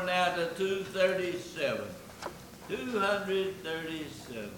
now to 237. 237.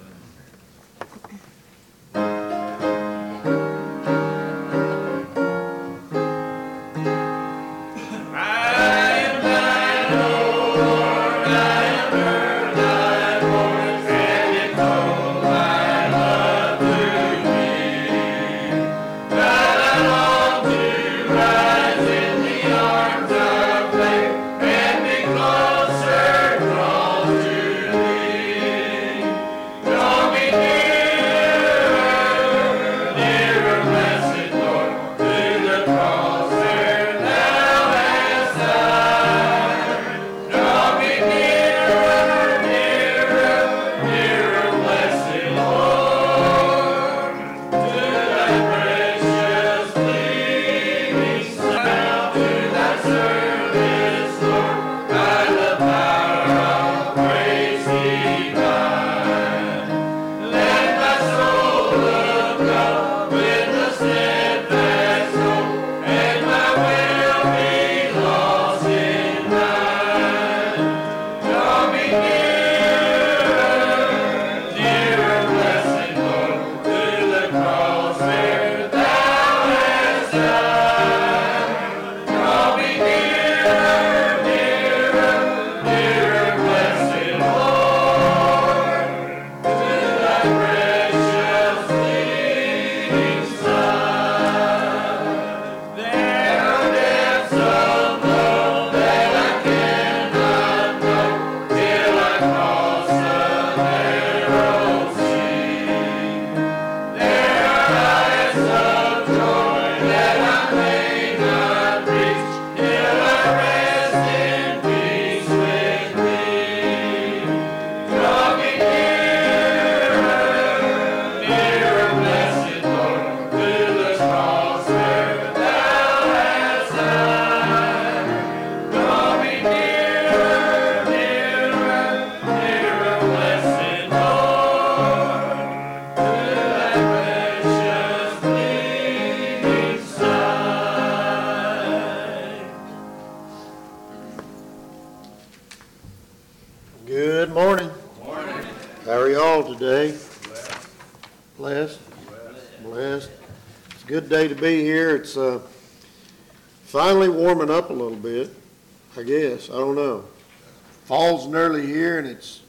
Good morning. Morning. How are y'all today? Blessed. Blessed. It's a good day to be here. It's finally warming up a little bit, I guess. I don't know. Fall's nearly here, and it's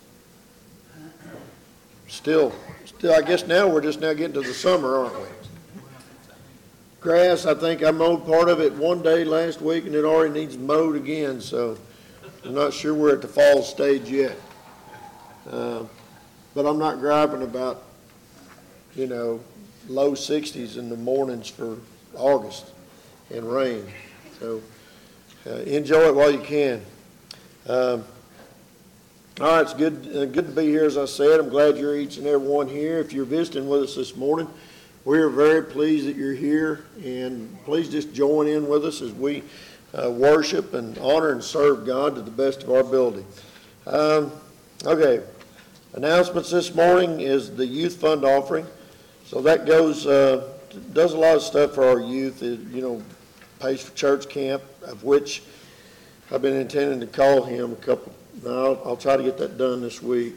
still, I guess now we're just now getting to the summer, aren't we? Grass, I think I mowed part of it one day last week, and it already needs mowed again, so I'm not sure we're at the fall stage yet. But I'm not griping about, low 60s in the mornings for August and rain. So enjoy it while you can. All right, it's good to be here, as I said. I'm glad you're each and every one here. If you're visiting with us this morning, we are very pleased that you're here, and please just join in with us as we worship and honor and serve God to the best of our ability. Okay, announcements this morning is the Youth Fund offering. So that goes, does a lot of stuff for our youth. It, pays for church camp, of which I've been intending to call him I'll try to get that done this week.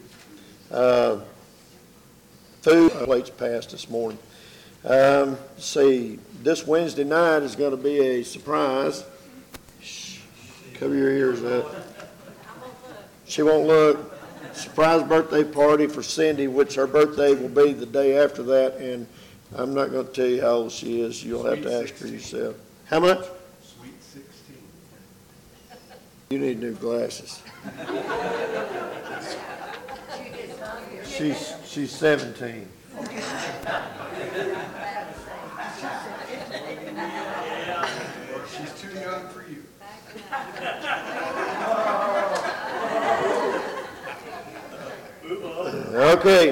Food plates passed this morning. See, this Wednesday night is going to be a surprise. Cover your ears up. She won't look. Surprise birthday party for Cindy, which her birthday will be the day after that, and I'm not going to tell you how old she is. You'll have to ask her yourself. How much? Sweet 16. You need new glasses. She's 17. She's too young for you. Okay.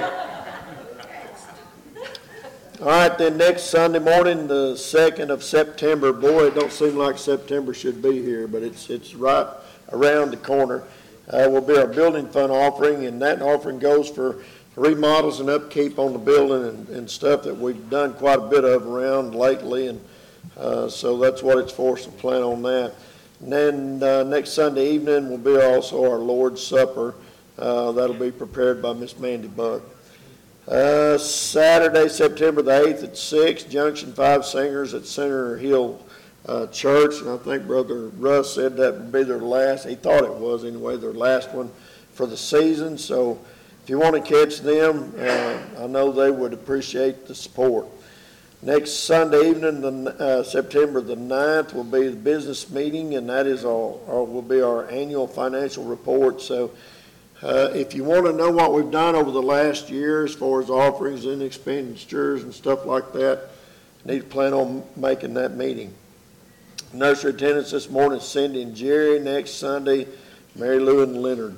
All right, then next Sunday morning, the 2nd of September. Boy, it don't seem like September should be here, but it's right around the corner. Will be our building fund offering, and that offering goes for remodels and upkeep on the building and stuff that we've done quite a bit of around lately, and so that's what it's for, so plan on that. And then next Sunday evening will be also our Lord's Supper. That'll be prepared by Miss Mandy Buck. Saturday, September the 8th at 6, Junction 5 Singers at Center Hill Church. And I think Brother Russ said that would be their last, he thought it was anyway, their last one for the season. So if you want to catch them, I know they would appreciate the support. Next Sunday evening, September the 9th, will be the business meeting, and that is will be our annual financial report. So if you want to know what we've done over the last year as far as offerings and expenditures and stuff like that, you need to plan on making that meeting. Nursery attendance this morning, Cindy and Jerry. Next Sunday, Mary Lou and Leonard.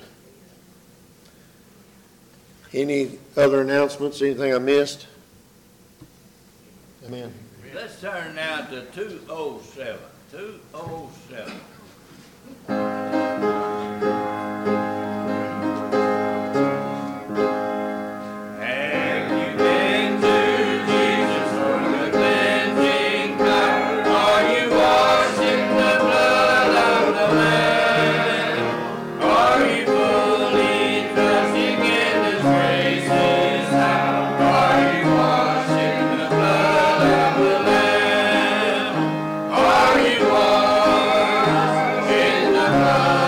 Any other announcements? Anything I missed? Amen. Let's turn now to 207. 207. Are you washed in the blood?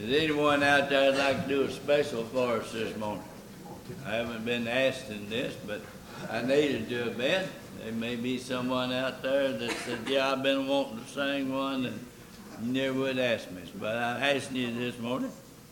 Is anyone out there that'd like to do a special for us this morning? I haven't been asked in this, but I needed to have been. There may be someone out there that said, yeah, I've been wanting to sing one, and you never would ask me. But I'm asking you this morning.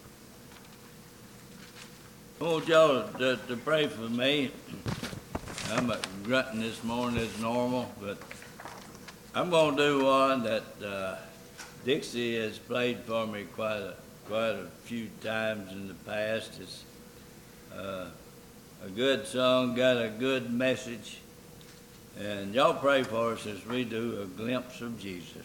I want y'all to pray for me. I'm grunting this morning as normal, but I'm going to do one that Dixie has played for me quite a few times in the past. It's a good song, got a good message. And y'all pray for us as we do A Glimpse of Jesus.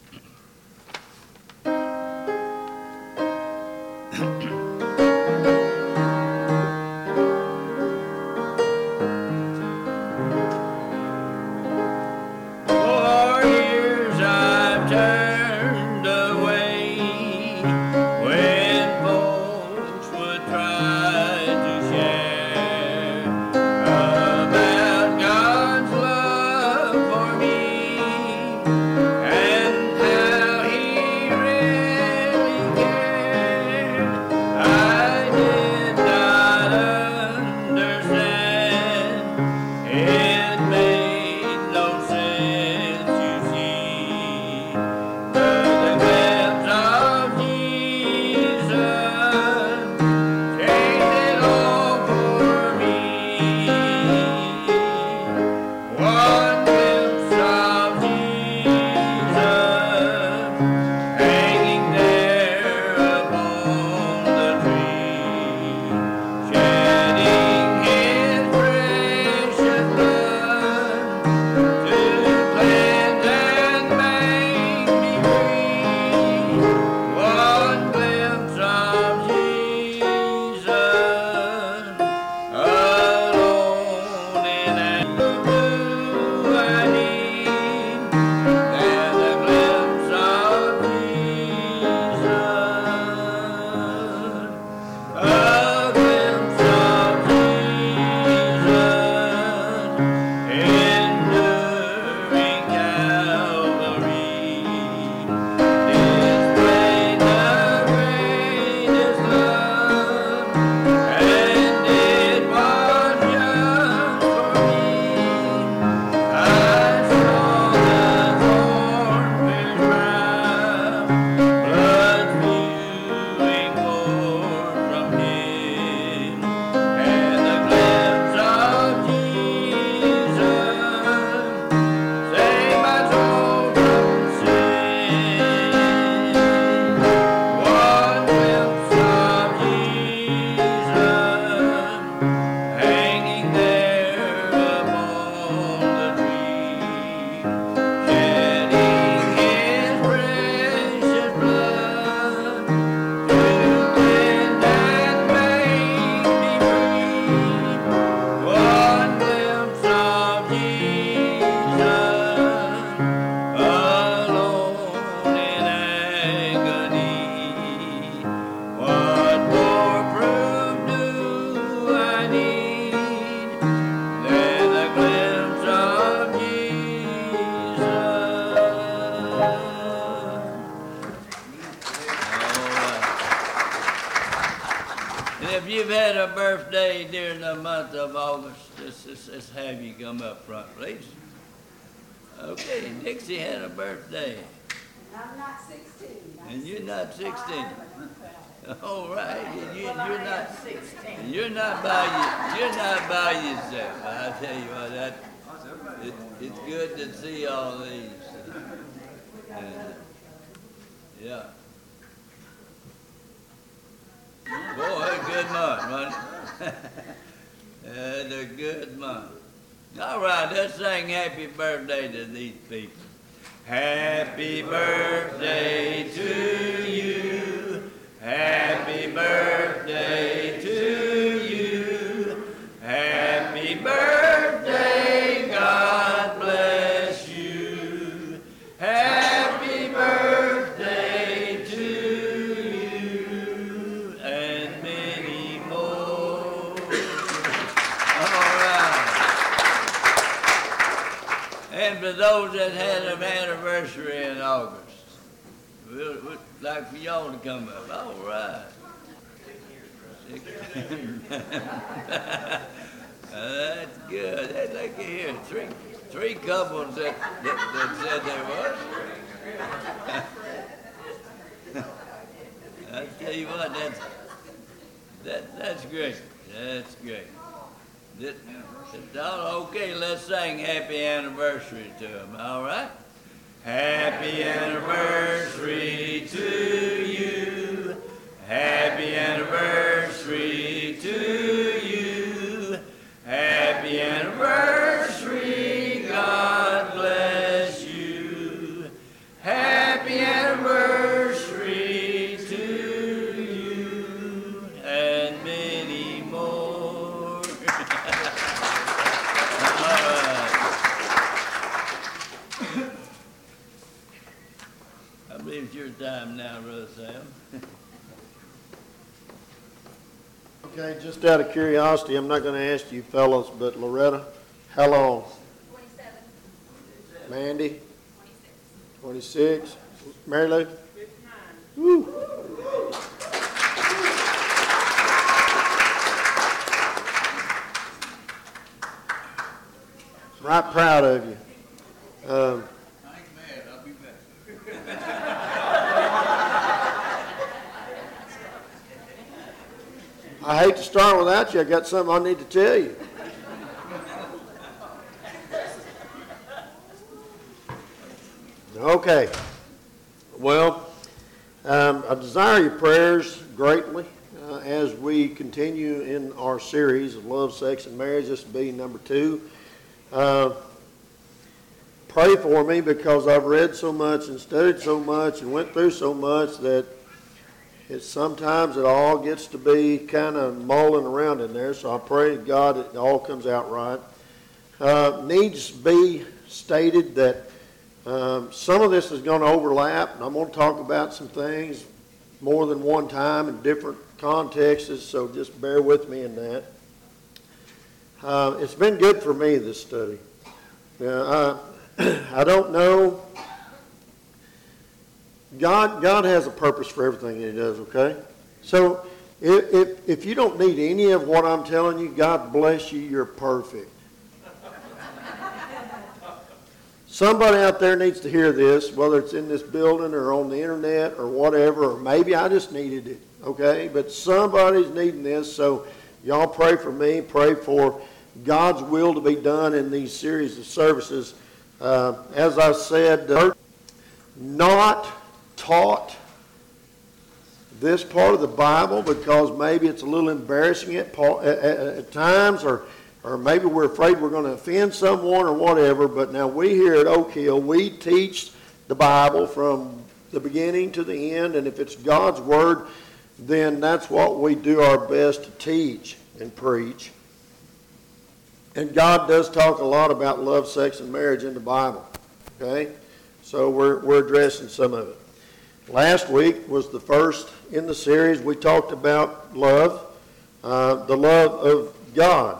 If you've had a birthday during the month of August, let's have you come up front, please. Okay, Dixie had a birthday. I'm not 16. And you're not 16. All right, and you're not 16. You're not by yourself. I tell you what, it's good to see all these. Yeah. Boy, a good month, wasn't it? A good month. All right, let's sing happy birthday to these people. Happy birthday to you. Happy birthday to you. Happy birthday, God bless you. Happy birthday to you and many more. All right. And for those that had an anniversary in August, we'll would like for y'all to come up. All right. That's good. I'd like to hear three couples that said they was. I tell you what, that's great. That's great. Okay, let's sing happy anniversary to them, all right? Happy anniversary to you. Happy anniversary to you. Happy anniversary, God bless you. Happy anniversary to you and many more. All right. I believe it's your time now, Brother Sam. Okay, just out of curiosity, I'm not going to ask you fellows, but Loretta, how long? 27. Mandy? 26. 26? Mary Lou? 59. Woo! Right proud of you. I ain't mad. I'll be back. I hate to start without you. I got something I need to tell you. Okay. Well, I desire your prayers greatly as we continue in our series of Love, Sex, and Marriage. This will be number 2. Pray for me because I've read so much and studied so much and went through so much that sometimes it all gets to be kind of mulling around in there. So I pray to God it all comes out right. Needs to be stated that some of this is going to overlap, and I'm going to talk about some things more than one time in different contexts, so just bear with me in that. It's been good for me, this study. I don't know. God has a purpose for everything that He does, okay? So if you don't need any of what I'm telling you, God bless you, you're perfect. Somebody out there needs to hear this, whether it's in this building or on the internet or whatever, or maybe I just needed it, okay? But somebody's needing this, so y'all pray for me, pray for God's will to be done in these series of services. As I said, not taught this part of the Bible because maybe it's a little embarrassing at times, or maybe we're afraid we're going to offend someone or whatever. But now we here at Oak Hill, we teach the Bible from the beginning to the end, and if it's God's Word, then that's what we do our best to teach and preach. And God does talk a lot about love, sex, and marriage in the Bible, okay? So we're addressing some of it. Last week was the first in the series. We talked about love, the love of God.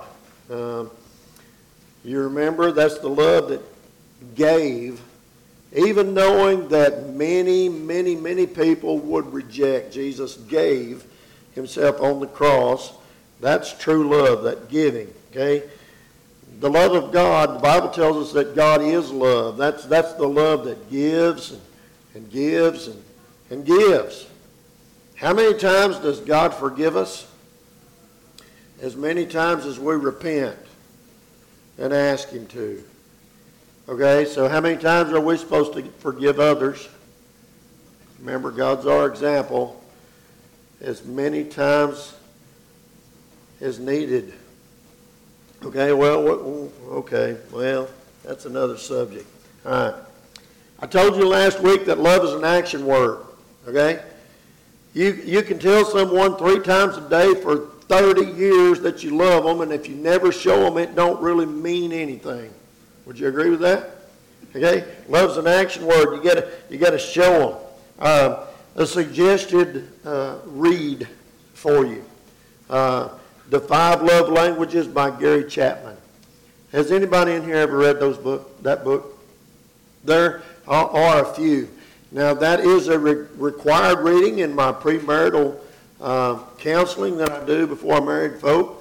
You remember that's the love that gave, even knowing that many, many, many people would reject. Jesus gave Himself on the cross. That's true love, that giving, okay? The love of God, the Bible tells us that God is love. That's the love that gives and gives and gives. How many times does God forgive us? As many times as we repent and ask Him to. Okay, so how many times are we supposed to forgive others? Remember, God's our example. As many times as needed. Okay, well, that's another subject. All right. I told you last week that love is an action word, okay? You can tell someone 3 times a day for 30 years that you love them, and if you never show them, it don't really mean anything. Would you agree with that? Okay? Love's an action word. You got to show them. A suggested read for you. The 5 Love Languages by Gary Chapman. Has anybody in here ever read that book? There are a few. Now, that is a required reading in my premarital counseling that I do before I married folk.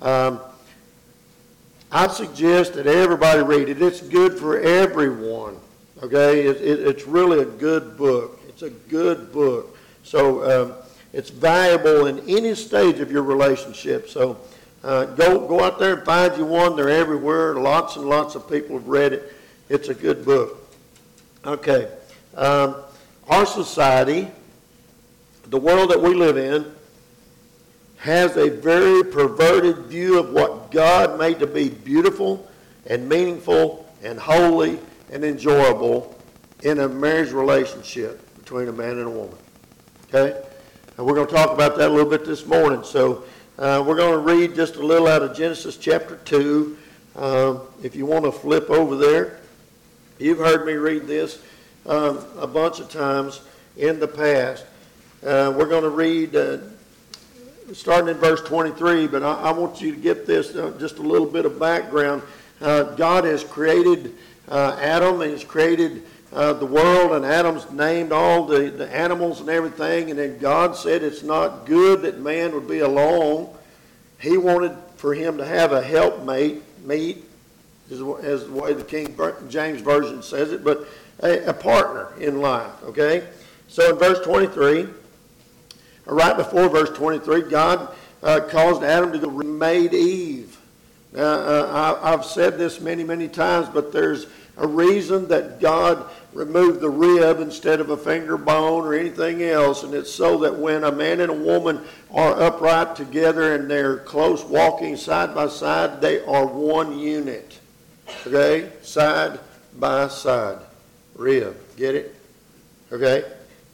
I suggest that everybody read it. It's good for everyone, okay? It's really a good book. It's a good book. So it's valuable in any stage of your relationship. So go out there and find you one. They're everywhere. Lots and lots of people have read it. It's a good book. Okay. Our society, the world that we live in, has a very perverted view of what God made to be beautiful and meaningful and holy and enjoyable in a marriage relationship between a man and a woman. Okay? And we're going to talk about that a little bit this morning. So we're going to read just a little out of Genesis chapter 2. If you want to flip over there, you've heard me read this a bunch of times in the past. We're going to read starting in verse 23, but I want you to get this, just a little bit of background. God has created Adam, and he's created the world, and Adam's named all the animals and everything, and then God said it's not good that man would be alone. He wanted for him to have a helpmate, as the way the King James Version says it, but a partner in life, okay? So in verse 23, right before verse 23, God caused Adam to made Eve. Now, I've said this many, many times, but there's a reason that God removed the rib instead of a finger bone or anything else, and it's so that when a man and a woman are upright together and they're close walking side by side, they are one unit. Okay? Side by side. Rib. Get it? Okay?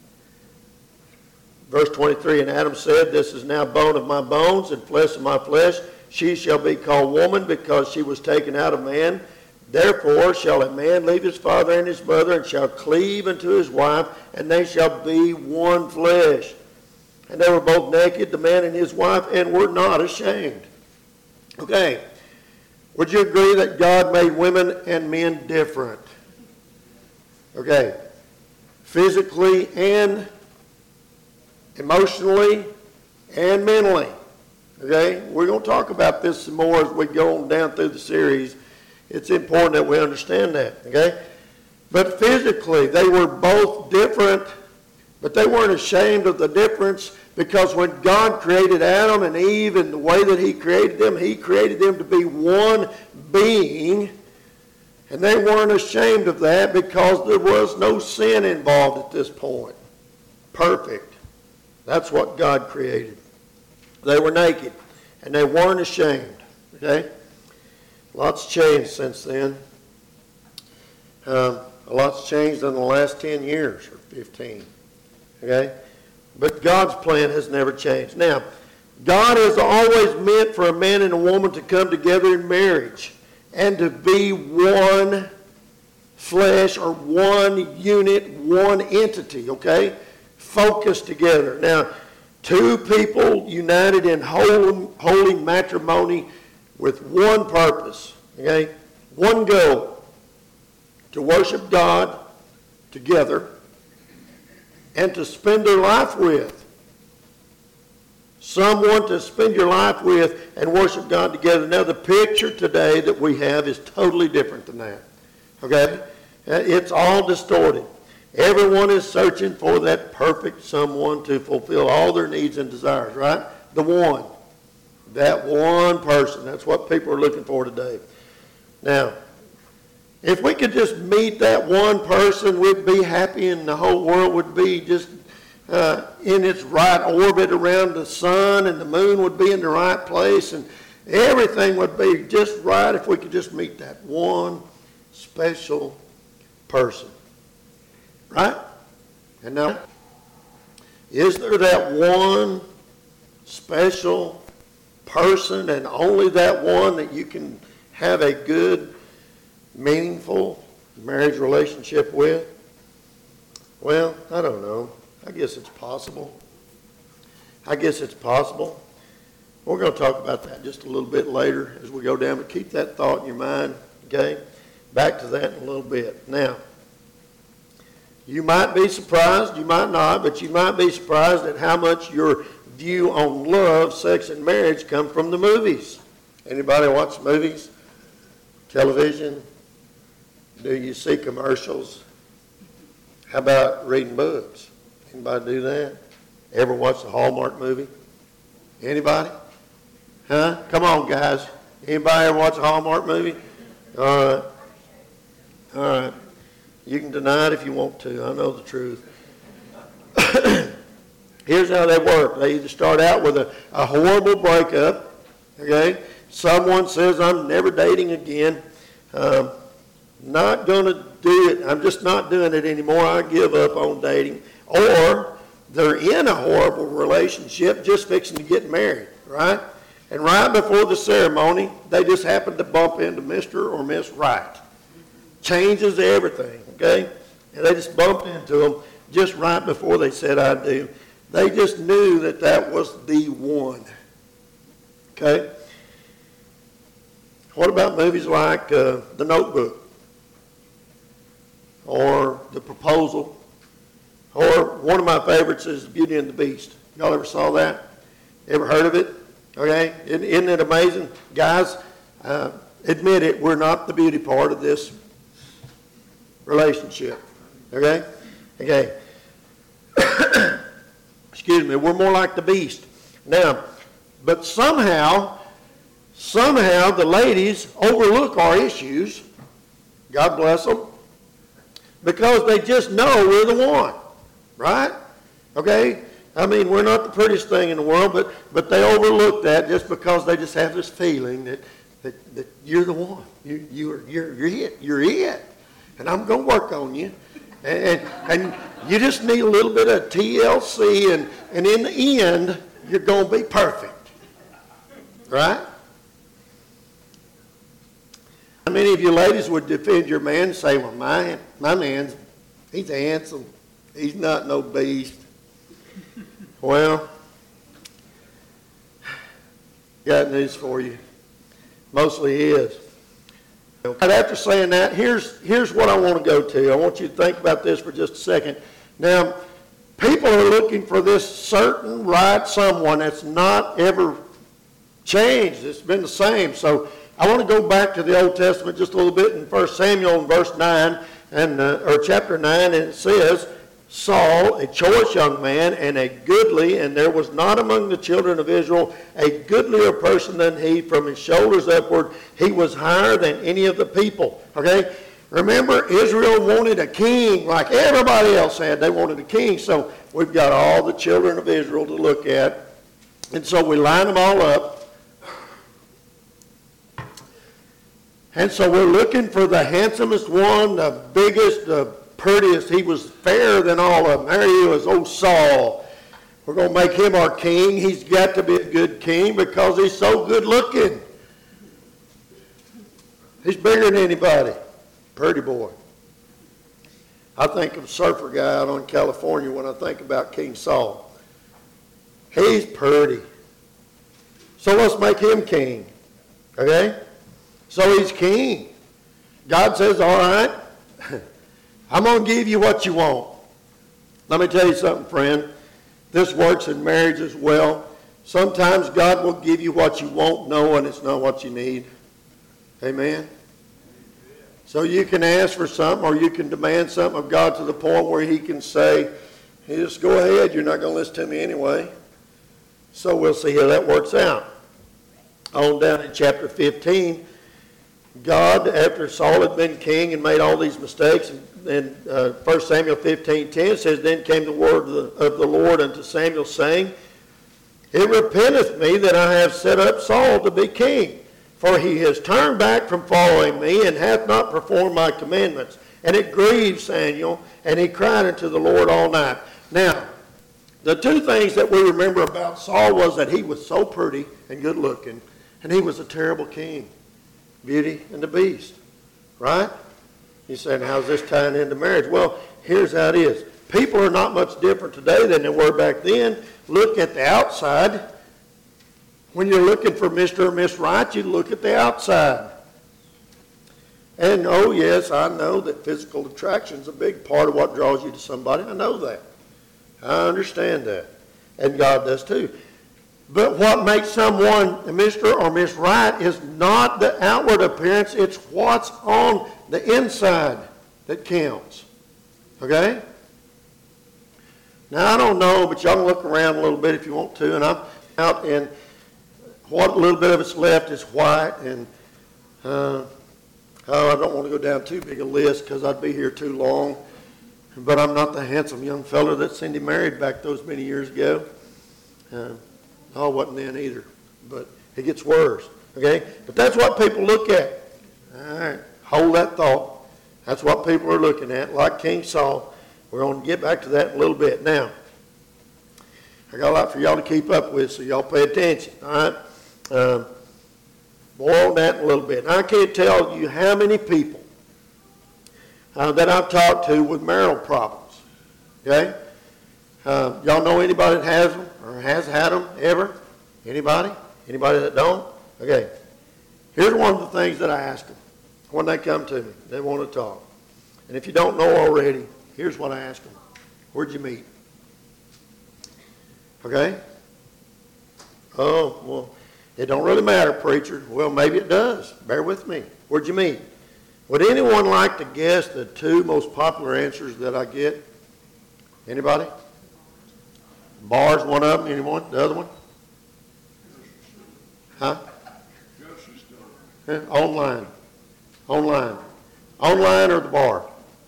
Verse 23, and Adam said, this is now bone of my bones and flesh of my flesh. She shall be called woman because she was taken out of man. Therefore shall a man leave his father and his mother and shall cleave unto his wife, and they shall be one flesh. And they were both naked, the man and his wife, and were not ashamed. Okay. Would you agree that God made women and men different? Okay. Physically and emotionally and mentally. Okay? We're going to talk about this some more as we go on down through the series. It's important that we understand that. Okay? But physically, they were both different, but they weren't ashamed of the difference, because when God created Adam and Eve and the way that he created them to be one being, and they weren't ashamed of that because there was no sin involved at this point. Perfect. That's what God created. They were naked, and they weren't ashamed. Okay? Lots changed since then. A lot's changed in the last 10 years or 15. Okay? But God's plan has never changed. Now, God has always meant for a man and a woman to come together in marriage and to be one flesh or one unit, one entity, okay? Focused together. Now, two people united in holy matrimony with one purpose, okay? One goal, to worship God together and to spend their life with. Someone to spend your life with and worship God together. Now, the picture today that we have is totally different than that. Okay? It's all distorted. Everyone is searching for that perfect someone to fulfill all their needs and desires, right? The one. That one person. That's what people are looking for today. Now, if we could just meet that one person, we'd be happy and the whole world would be just in its right orbit around the sun, and the moon would be in the right place, and everything would be just right if we could just meet that one special person. Right? And now, is there that one special person and only that one that you can have a good, meaningful marriage relationship with? Well, I don't know. I guess it's possible. We're going to talk about that just a little bit later as we go down, but keep that thought in your mind, okay? Back to that in a little bit. Now, You might be surprised, you might not, but you might be surprised at how much your view on love, sex, and marriage come from the movies. Anybody watch movies? Television? Do you see commercials? How about reading books? Anybody do that? Ever watch a Hallmark movie? Anybody? Huh? Come on, guys. Anybody ever watch a Hallmark movie? All right. All right. You can deny it if you want to. I know the truth. Here's how they work. They either start out with a horrible breakup, okay? Someone says, I'm never dating again. Not going to do it. I'm just not doing it anymore. I give up on dating. Or they're in a horrible relationship just fixing to get married, right? And right before the ceremony, they just happen to bump into Mr. or Miss Right. Changes everything, okay? And they just bumped into them just right before they said, I do. They just knew that that was the one, okay? What about movies like The Notebook or The Proposal? Or one of my favorites is Beauty and the Beast. Y'all ever saw that? Ever heard of it? Okay, isn't it amazing? Guys, admit it, we're not the beauty part of this relationship. Okay? Okay. Excuse me, we're more like the beast. Now, but somehow the ladies overlook our issues, God bless them, because they just know we're the one, right? Okay? I mean, we're not the prettiest thing in the world, but they overlook that just because they just have this feeling that you're the one. You're it. You're it. And I'm going to work on you. And you just need a little bit of TLC, and in the end, you're going to be perfect. Right? How many of you ladies would defend your man and say, well, my man's, he's handsome. He's not no beast. Well, got news for you. Mostly he is. But after saying that, here's what I want to go to. I want you to think about this for just a second. Now, people are looking for this certain right someone that's not ever changed. It's been the same. So I want to go back to the Old Testament just a little bit in 1 Samuel in verse 9, or chapter 9, and it says, Saul, a choice young man, and a goodly, and there was not among the children of Israel a goodlier person than he. From his shoulders upward, he was higher than any of the people. Okay? Remember, Israel wanted a king like everybody else had. They wanted a king. So we've got all the children of Israel to look at. And so we line them all up. And so we're looking for the handsomest one, the biggest, the prettiest. He was fairer than all of them. There he was, old Saul. We're going to make him our king. He's got to be a good king because he's so good looking. He's bigger than anybody. Pretty boy. I think of a surfer guy out on California when I think about King Saul. He's pretty. So let's make him king. Okay? So he's king. God says, all right, I'm going to give you what you want. Let me tell you something, friend. This works in marriage as well. Sometimes God will give you what you want, knowing it's not what you need. Amen? So you can ask for something, or you can demand something of God to the point where he can say, hey, just go ahead. You're not going to listen to me anyway. So we'll see how that works out. On down in chapter 15, God, after Saul had been king and made all these mistakes, and 1 Samuel 15:10 says, Then came the word of the Lord unto Samuel, saying, It repenteth me that I have set up Saul to be king, for he has turned back from following me, and hath not performed my commandments. And it grieved Samuel, and he cried unto the Lord all night. Now, the two things that we remember about Saul was that he was so pretty and good looking, and he was a terrible king. Beauty and the Beast, right? You saying, how's this tying into marriage? Well, here's how it is. People are not much different today than they were back then. Look at the outside. When you're looking for Mr. or Miss Right, you look at the outside. And, oh, yes, I know that physical attraction is a big part of what draws you to somebody. I know that. I understand that. And God does too. But what makes someone Mr. or Miss Right is not the outward appearance. It's what's on the inside that counts. Okay? Now, I don't know, but y'all can look around a little bit if you want to. And I'm out, and what little bit of it's left is white. And I don't want to go down too big a list because I'd be here too long. But I'm not the handsome young fella that Cindy married back those many years ago. I wasn't then either. But it gets worse. Okay? But that's what people look at. All right. Hold that thought. That's what people are looking at, like King Saul. We're going to get back to that in a little bit. Now, I got a lot for y'all to keep up with, so y'all pay attention. All right? More on that in a little bit. Now, I can't tell you how many people that I've talked to with marital problems. Okay? Y'all know anybody that has them or has had them ever? Anybody? Anybody that don't? Okay. Here's one of the things that I ask them when they come to me. They want to talk. And if you don't know already, here's what I ask them. Where'd you meet? Okay? Oh, well, it don't really matter, preacher. Well, maybe it does. Bear with me. Where'd you meet? Would anyone like to guess the two most popular answers that I get? Anybody? Bar's one of them. Anyone? The other one? Huh? Online. Online. Online or the bar?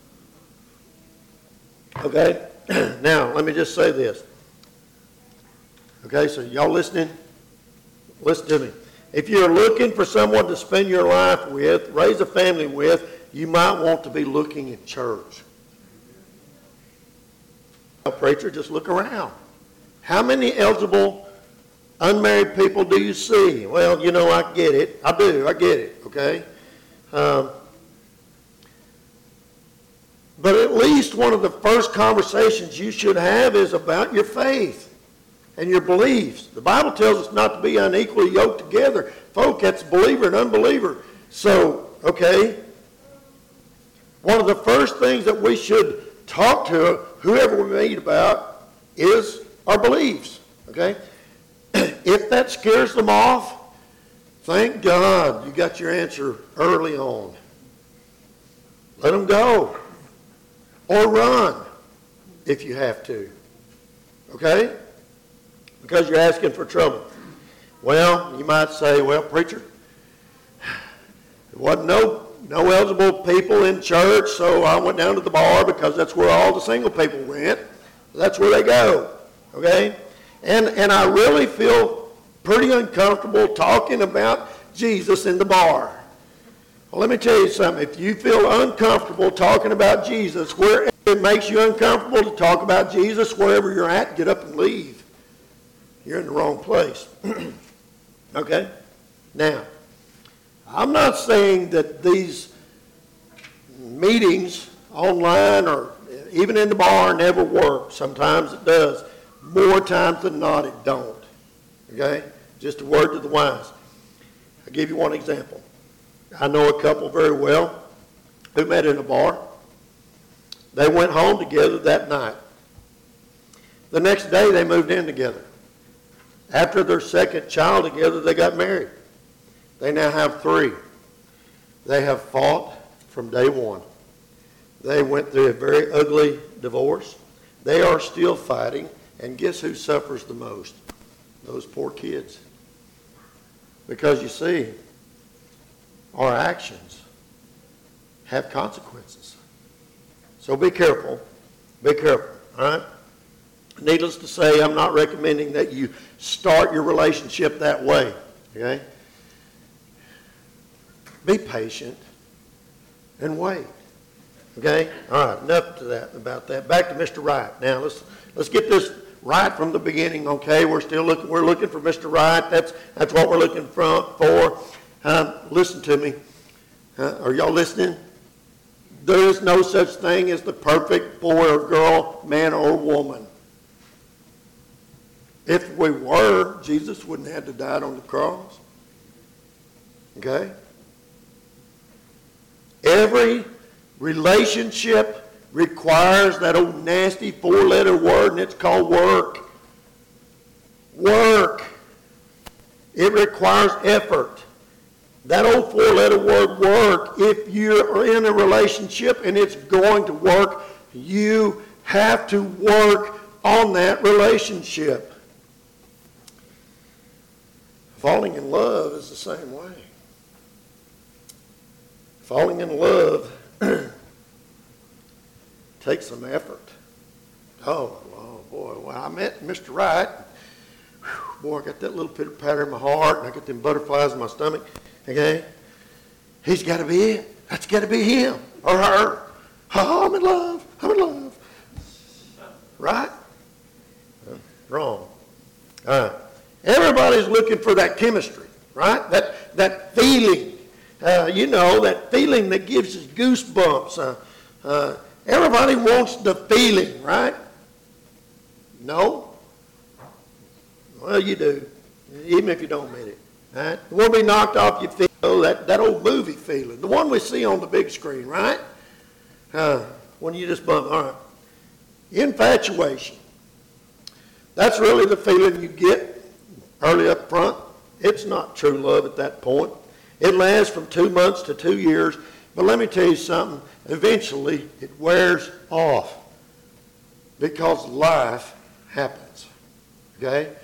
Okay? Now, let me just say this. Okay, so y'all listening? Listen to me. If you're looking for someone to spend your life with, raise a family with, you might want to be looking at church. Now, preacher, just look around. How many eligible unmarried people do you see? Well, you know, I get it. I do. I get it. Okay? But at least one of the first conversations you should have is about your faith and your beliefs. The Bible tells us not to be unequally yoked together. Folk, that's believer and unbeliever. So, okay, one of the first things that we should talk to whoever we meet about is our beliefs. Okay? If that scares them off, thank God you got your answer early on. Let them go. Or run if you have to. Okay? Because you're asking for trouble. Well, you might say, well, preacher, there wasn't no eligible people in church, so I went down to the bar because that's where all the single people went. That's where they go. Okay? And I really feel pretty uncomfortable talking about Jesus in the bar. Well, let me tell you something. If you feel uncomfortable talking about Jesus, wherever it makes you uncomfortable to talk about Jesus, wherever you're at, get up and leave. You're in the wrong place. Okay? Now, I'm not saying that these meetings online or even in the bar never work. Sometimes it does. More times than not, it don't. Okay? Just a word to the wise. I'll give you one example. I know a couple very well who met in a bar. They went home together that night. The next day, they moved in together. After their second child together, they got married. They now have 3. They have fought from day one. They went through a very ugly divorce. They are still fighting, and guess who suffers the most? Those poor kids. Because you see, our actions have consequences. So be careful. Be careful. All right? Needless to say, I'm not recommending that you start your relationship that way. Okay? Be patient and wait. Okay? All right, enough to that about that. Back to Mr. Right. Now let's get this right from the beginning. Okay? We're looking for Mr. Right. That's what we're looking for. Listen to me. Are y'all listening? There is no such thing as the perfect boy or girl, man or woman. If we were, Jesus wouldn't have to die on the cross. Okay? Every relationship requires that old nasty four-letter word, and it's called work. Work. It requires effort. That old four-letter word, work, if you're in a relationship and it's going to work, you have to work on that relationship. Falling in love is the same way. Falling in love takes some effort. Oh boy, when I met Mr. Wright, boy, I got that little pitter patter in my heart, and I got them butterflies in my stomach. Okay? He's got to be it. That's got to be him or her. Oh, I'm in love. I'm in love. Right? Wrong. All right. Everybody's looking for that chemistry, right? That feeling. That feeling that gives us goosebumps. Everybody wants the feeling, right? No? Well, you do, even if you don't admit it. Right? You want to be knocked off your feet, that old movie feeling, the one we see on the big screen, right? When you just bump, all right. Infatuation. That's really the feeling you get early up front. It's not true love at that point. It lasts from 2 months to 2 years. But let me tell you something. Eventually, it wears off because life happens. Okay?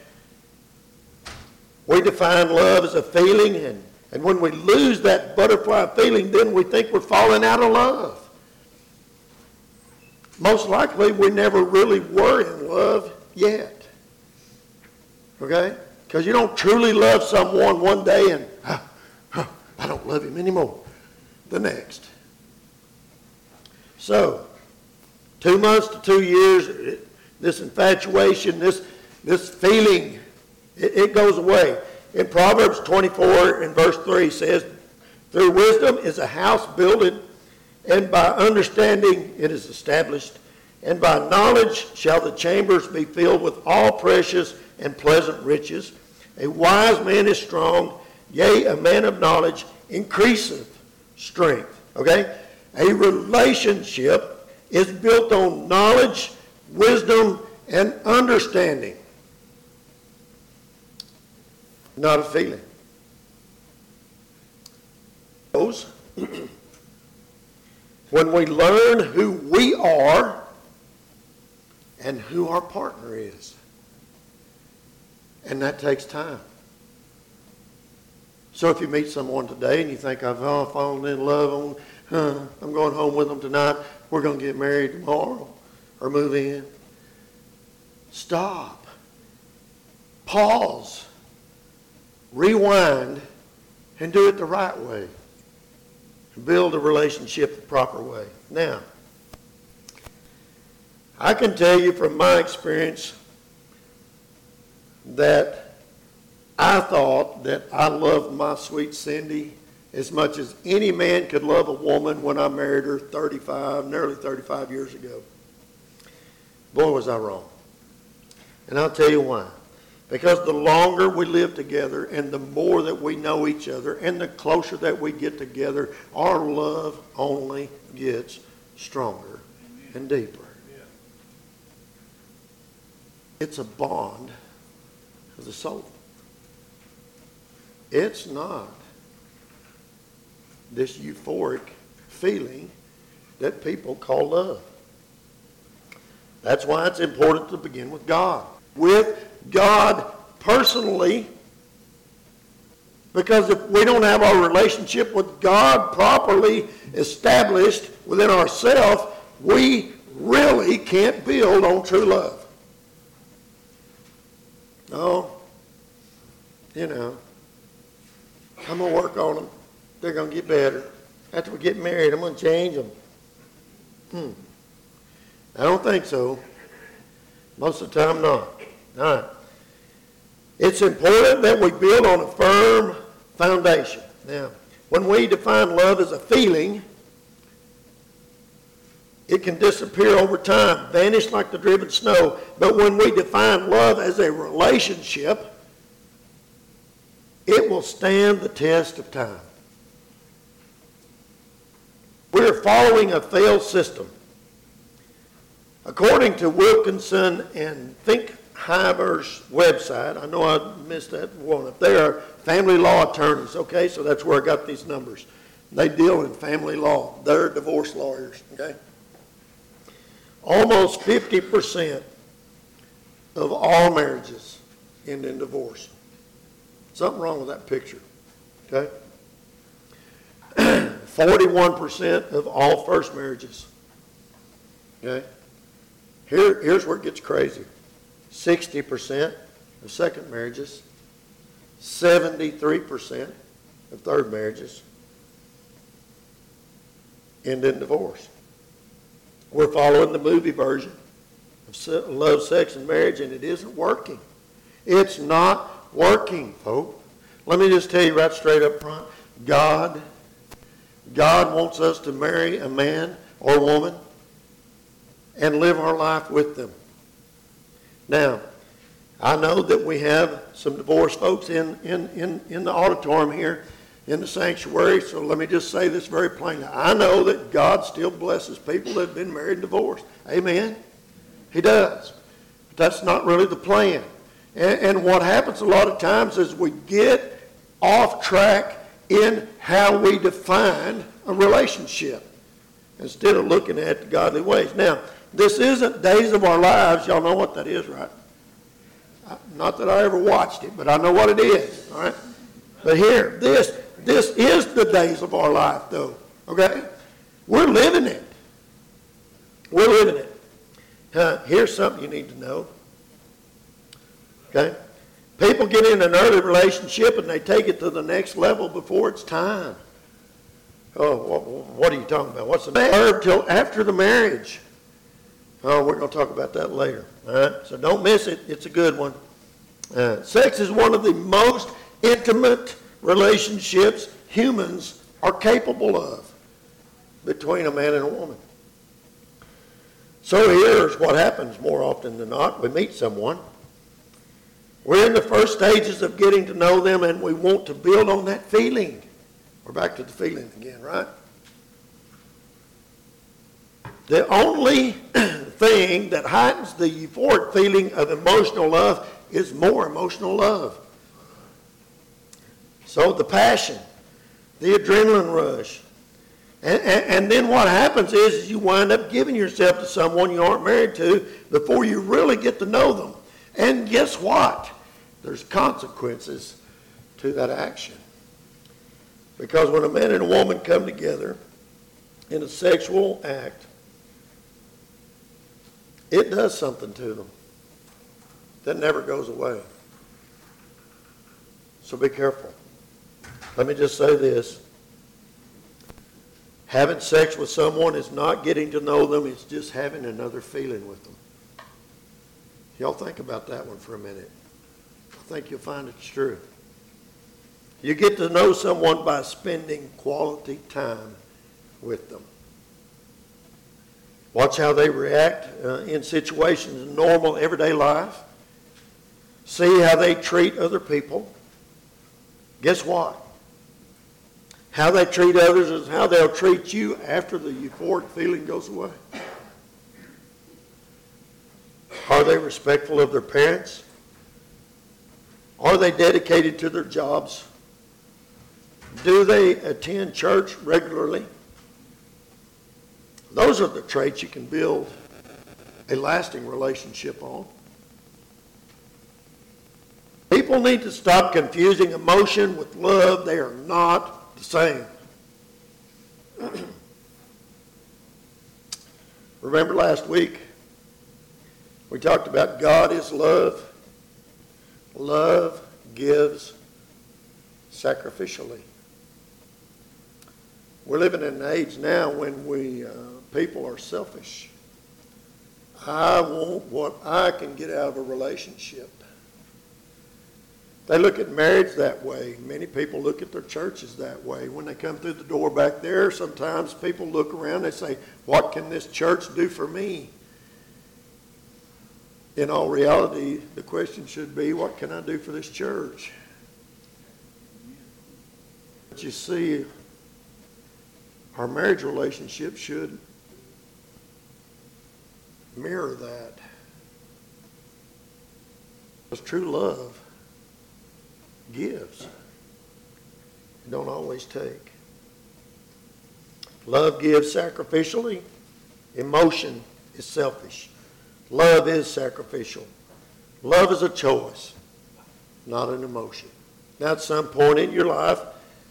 We define love as a feeling, and when we lose that butterfly feeling, then we think we're falling out of love. Most likely, we never really were in love yet. Okay? Because you don't truly love someone one day and, I don't love him anymore the next. So, 2 months to 2 years, this infatuation, this feeling, it goes away. In Proverbs 24 and verse 3 says, through wisdom is a house builded, and by understanding it is established, and by knowledge shall the chambers be filled with all precious and pleasant riches. A wise man is strong, yea, a man of knowledge increaseth strength. Okay? A relationship is built on knowledge, wisdom, and understanding. Not a feeling. When we learn who we are and who our partner is. And that takes time. So if you meet someone today and you think, I've fallen in love, I'm going home with them tonight, we're going to get married tomorrow or move in. Stop. Pause. Rewind and do it the right way. Build a relationship the proper way. Now, I can tell you from my experience that I thought that I loved my sweet Cindy as much as any man could love a woman when I married her nearly 35 years ago. Boy, was I wrong. And I'll tell you why. Because the longer we live together and the more that we know each other and the closer that we get together, our love only gets stronger and deeper. It's a bond of the soul. It's not this euphoric feeling that people call love. That's why it's important to begin with God. With God personally, because if we don't have our relationship with God properly established within ourselves, we really can't build on true love. No, I'm going to work on them. They're going to get better. After we get married, I'm going to change them. I don't think so. Most of the time, not. All right. It's important that we build on a firm foundation. Now, when we define love as a feeling, it can disappear over time, vanish like the driven snow. But when we define love as a relationship, it will stand the test of time. We're following a failed system. According to Wilkinson and Finkheimer's website, I know I missed that one up there, family law attorneys, okay? So that's where I got these numbers. They deal in family law. They're divorce lawyers, okay? Almost 50% of all marriages end in divorce. Something wrong with that picture, okay? 41% of all first marriages, okay? Here's where it gets crazy. 60% of second marriages, 73% of third marriages end in divorce. We're following the movie version of love, sex, and marriage, and it isn't working. It's not working, folks. Let me just tell you right straight up front, God wants us to marry a man or woman and live our life with them. Now, I know that we have some divorced folks in the auditorium here in the sanctuary, so let me just say this very plainly. I know that God still blesses people that have been married and divorced. Amen? He does. But that's not really the plan. And what happens a lot of times is we get off track in how we define a relationship instead of looking at the godly ways. Now, this isn't Days of Our Lives. Y'all know what that is, right? Not that I ever watched it, but I know what it is, all right? But here, this is the days of our life, though, okay? We're living it. We're living it. Here's something you need to know, okay? People get in an early relationship and they take it to the next level before it's time. Oh, what are you talking about? What's the verb till after the marriage? Oh, we're going to talk about that later. All right? So don't miss it. It's a good one. Sex is one of the most intimate relationships humans are capable of between a man and a woman. So here's what happens more often than not. We meet someone. We're in the first stages of getting to know them, and we want to build on that feeling. We're back to the feeling again, right? The only thing that heightens the euphoric feeling of emotional love is more emotional love. So the passion, the adrenaline rush. And then what happens is you wind up giving yourself to someone you aren't married to before you really get to know them. And guess what? There's consequences to that action. Because when a man and a woman come together in a sexual act, it does something to them that never goes away. So be careful. Let me just say this. Having sex with someone is not getting to know them, it's just having another feeling with them. Y'all think about that one for a minute. I think you'll find it's true. You get to know someone by spending quality time with them. Watch how they react in situations in normal, everyday life. See how they treat other people. Guess what? How they treat others is how they'll treat you after the euphoric feeling goes away. Are they respectful of their parents? Are they dedicated to their jobs? Do they attend church regularly? Those are the traits you can build a lasting relationship on. People need to stop confusing emotion with love. They are not the same. Remember last week, we talked about God is love. Love gives sacrificially. We're living in an age now when people are selfish. I want what I can get out of a relationship. They look at marriage that way. Many people look at their churches that way. When they come through the door back there, sometimes people look around and say, what can this church do for me? In all reality, the question should be, what can I do for this church? But you see, Our marriage relationship should mirror that. Because true love gives. It don't always take. Love gives sacrificially. Emotion is selfish. Love is sacrificial. Love is a choice, not an emotion. Now, at some point in your life,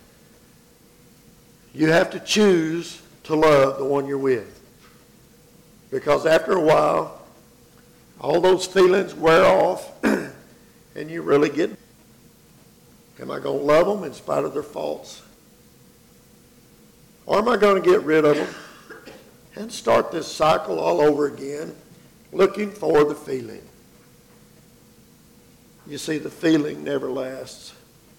you have to choose to love the one you're with. Because after a while, all those feelings wear off and you really get, am I going to love them in spite of their faults? Or am I going to get rid of them and start this cycle all over again, looking for the feeling? You see, the feeling never lasts.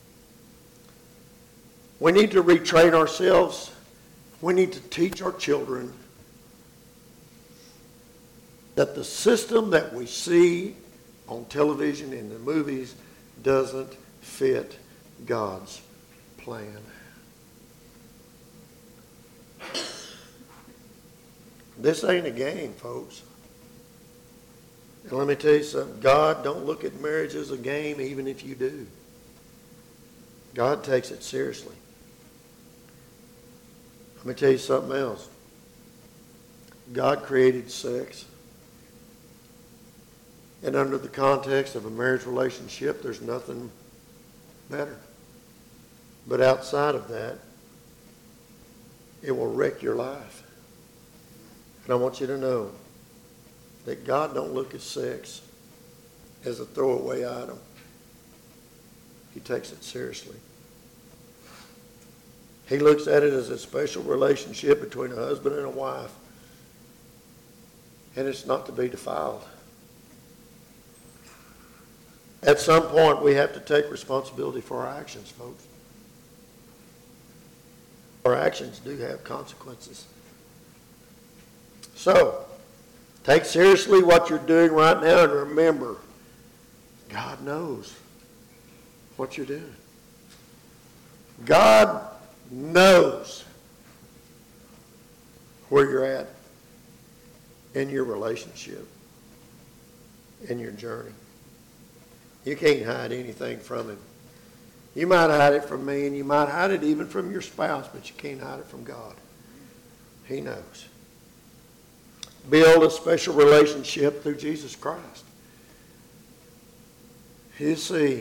We need to retrain ourselves. We need to teach our children that the system that we see on television and the movies doesn't fit God's plan. This ain't a game, folks. And let me tell you something. God don't look at marriage as a game, even if you do. God takes it seriously. Let me tell you something else. God created sex. And under the context of a marriage relationship, there's nothing better. But outside of that, it will wreck your life. And I want you to know that God don't look at sex as a throwaway item. He takes it seriously. He looks at it as a special relationship between a husband and a wife. And it's not to be defiled. At some point, we have to take responsibility for our actions, folks. Our actions do have consequences. So, take seriously what you're doing right now and remember, God knows what you're doing. God knows where you're at in your relationship, in your journey. You can't hide anything from Him. You might hide it from me, and you might hide it even from your spouse, but you can't hide it from God. He knows. Build a special relationship through Jesus Christ. You see,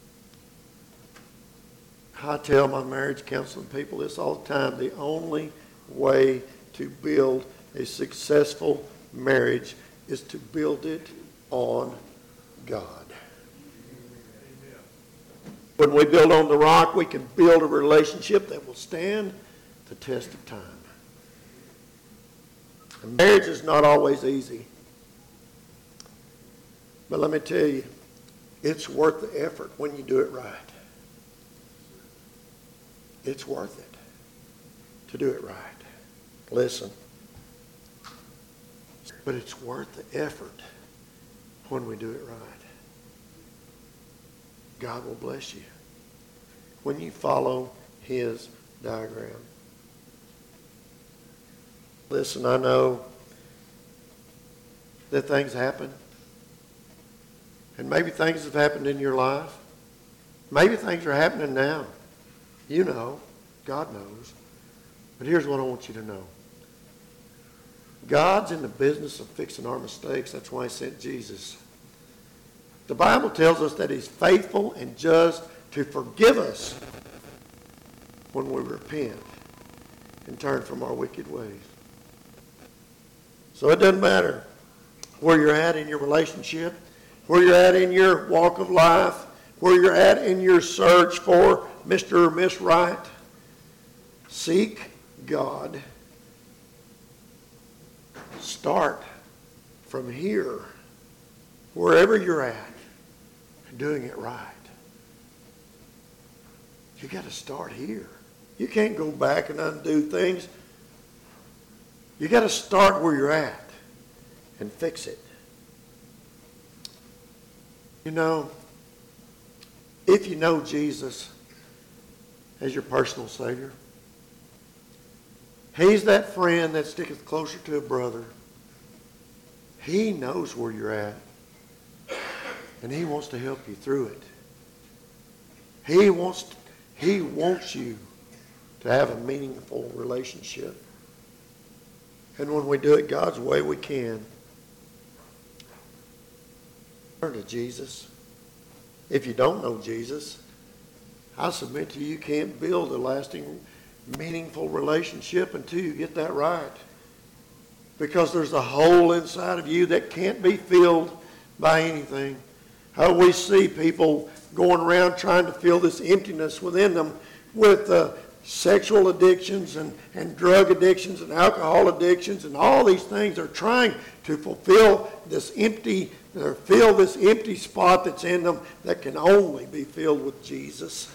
I tell my marriage counseling people this all the time. The only way to build a successful marriage is to build it on God. When we build on the rock, we can build a relationship that will stand the test of time. And marriage is not always easy. But let me tell you, it's worth the effort when you do it right. It's worth it to do it right. Listen. But it's worth the effort when we do it right. God will bless you when you follow His diagram. Listen, I know that things happen. And maybe things have happened in your life. Maybe things are happening now. You know. God knows. But here's what I want you to know. God's in the business of fixing our mistakes. That's why He sent Jesus. The Bible tells us that He's faithful and just to forgive us when we repent and turn from our wicked ways. So it doesn't matter where you're at in your relationship, where you're at in your walk of life, where you're at in your search for Mr. or Miss Right. Seek God. Start from here, wherever you're at, doing it right. You got to start here. You can't go back and undo things. You got to start where you're at and fix it. You know, if you know Jesus as your personal Savior, He's that friend that sticketh closer to a brother. He knows where you're at. And he wants to help you through it. He wants you to have a meaningful relationship. And when we do it God's way, we can. Turn to Jesus. If you don't know Jesus, I submit to you, you can't build a lasting, meaningful relationship until you get that right. Because there's a hole inside of you that can't be filled by anything. How we see people going around trying to fill this emptiness within them with sexual addictions and drug addictions and alcohol addictions and all these things. They're trying to fulfill this empty, or fill this empty spot that's in them that can only be filled with Jesus.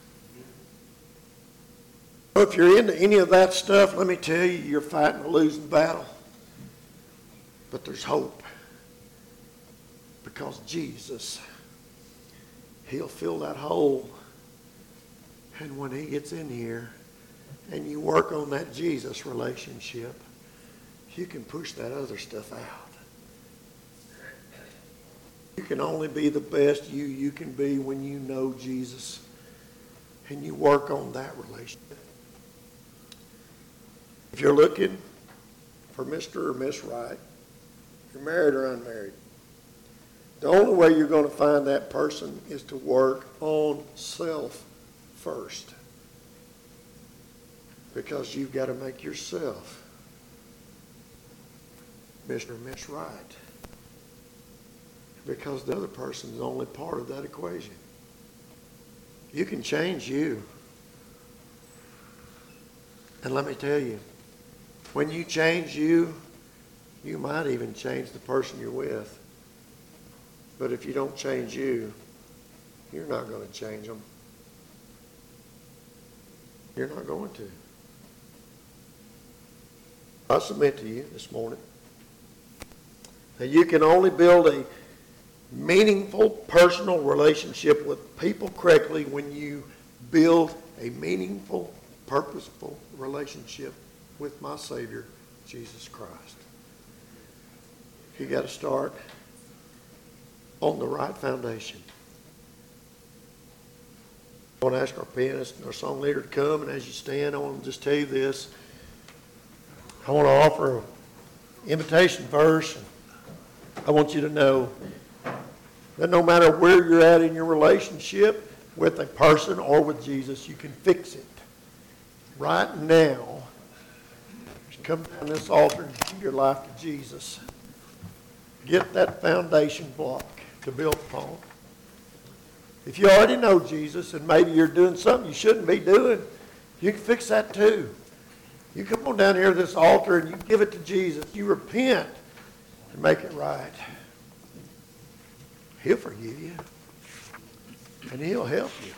If you're into any of that stuff, let me tell you, you're fighting a losing battle. But there's hope. Because Jesus, he'll fill that hole. And when he gets in here and you work on that Jesus relationship, you can push that other stuff out. You can only be the best you can be when you know Jesus and you work on that relationship. If you're looking for Mr. or Miss Right, you're married or unmarried, the only way you're going to find that person is to work on self first. Because you've got to make yourself Mr. or Miss Right. Because the other person is only part of that equation. You can change you. And let me tell you, when you change you, you might even change the person you're with. But if you don't change you, you're not going to change them. You're not going to. I submit to you this morning that you can only build a meaningful personal relationship with people correctly when you build a meaningful, purposeful relationship with my Savior, Jesus Christ. You got to start on the right foundation. I want to ask our pianist and our song leader to come, and as you stand, I want to just tell you this. I want to offer an invitation verse. I want you to know that no matter where you're at in your relationship with a person or with Jesus, you can fix it right now. Just come down this altar and give your life to Jesus. Get that foundation block to build upon. If you already know Jesus and maybe you're doing something you shouldn't be doing, you can fix that too. You come on down here to this altar and you give it to Jesus. You repent and make it right. He'll forgive you. And he'll help you.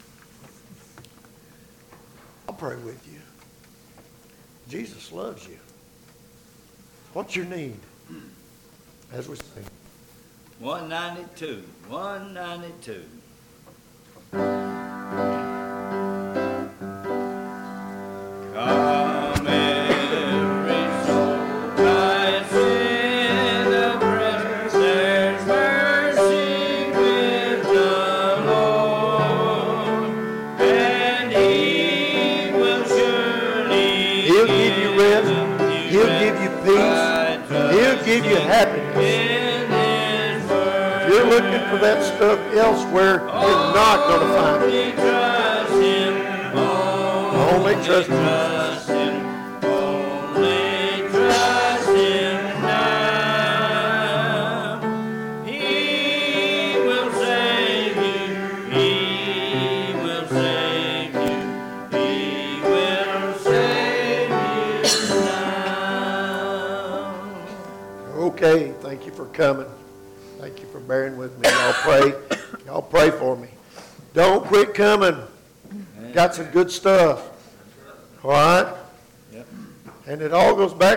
I'll pray with you. Jesus loves you. What's your need? As we sing. 192. 192. Come every soul, thy sin oppressed, there's mercy with the Lord, and he will surely He'll give you rest. He'll give you peace. He'll give you happiness. If you're looking for that stuff elsewhere, you're not going to find it. Only trust Him. Only trust Him now. He will save you. He will save you. He will save you now. Okay, thank you for coming. Thank you for bearing with me. Y'all pray for me. Don't quit coming. Got some good stuff. All right? Yep. And it all goes back